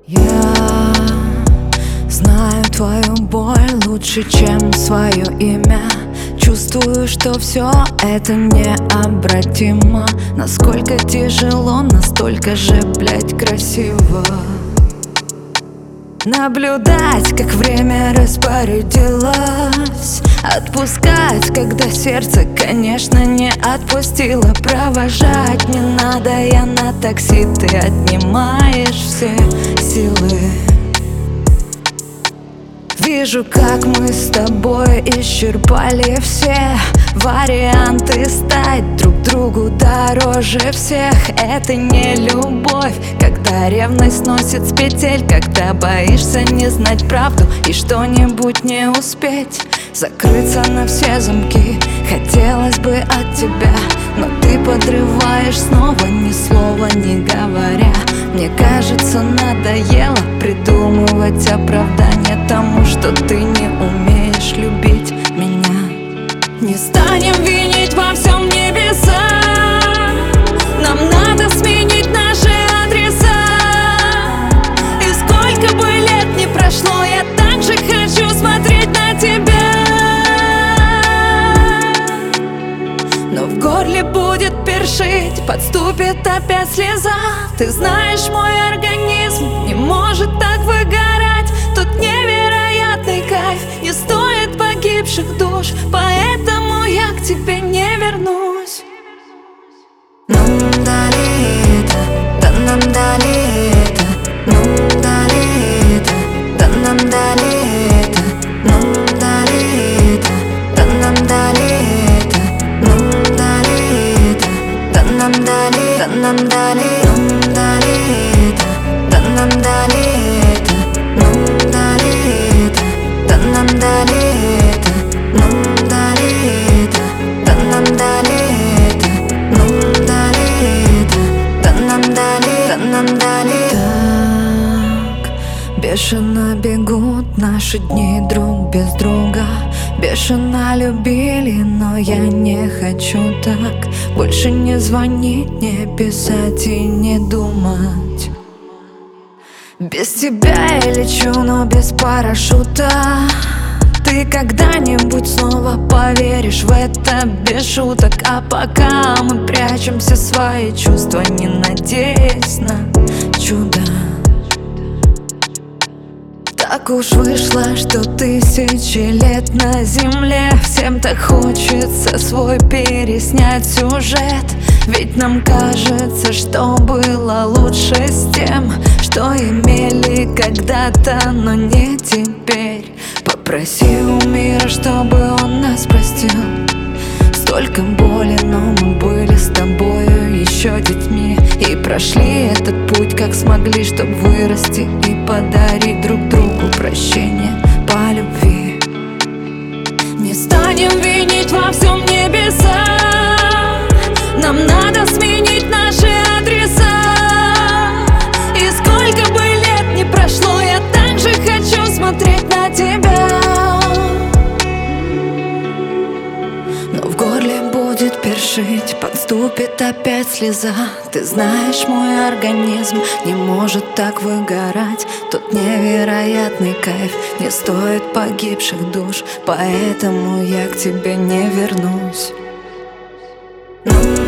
Я знаю твою боль лучше, чем свое имя. Чувствую, что все это необратимо. Насколько тяжело, настолько же, блядь, красиво наблюдать, как время распорядилось. Отпускать, когда сердце, конечно, не отпустило. Провожать не надо, я на такси. Ты отнимаешь все силы. Вижу, как мы с тобой исчерпали все варианты стать друг другу дороже всех. Это не любовь, когда ревность сносит с петель, когда боишься не знать правду и что-нибудь не успеть. Закрыться на все замки хотелось бы от тебя, но ты подрываешь снова, ни слова не говоря. Мне кажется, надоело придумывать оправдание тому, что ты не умеешь любить меня. Не станем винить во всем небеса. Нам надо сменить наши адреса. И сколько бы лет ни прошло, я так же хочу смотреть на тебя. Но в горле будет першить, подступит опять слеза. Ты знаешь, мой организм не может так выгорать. Тут невероятный кайф, не стоит погибших душ, поэтому я к тебе не вернусь. Нам дали это, да нам дали это. Нам дали это, да нам дали это. Нам дали это, да нам дали это. Нам дали это, да нам дали, да нам дали. Нам дали это, да нам дали это. Нам дали это, да нам дали это. Нам дали это, да нам дали это. Нам дали это, да нам дали, да нам дали. Так бешено бегут наши дни друг без друга. Бешено любили, но я не хочу так. Больше не звонить, не писать и не думать. Без тебя я лечу, но без парашюта. Ты когда-нибудь снова поверишь в это без шуток. А пока мы прячемся, свои чувства не надеясь на чудо. Так уж вышло, что тысячи лет на земле. Всем так хочется свой переснять сюжет. Ведь нам кажется, что было лучше с тем, что имели когда-то, но не теперь. Попроси у мира, чтобы он нас простил. Столько боли, но мы были с тобою еще детьми и прошли этот путь, как смогли, чтоб вырасти и подарить друг другу прощение по любви. Не станем винить во всем небеса. Нам надо сменить наши адреса. И сколько бы лет ни прошло, я так же хочу смотреть на тебя. Но в горле будет першить, подступит опять слеза. Ты знаешь, мой организм не может так выгорать. Тут невероятный кайф, не стоит погибших душ, поэтому я к тебе не вернусь.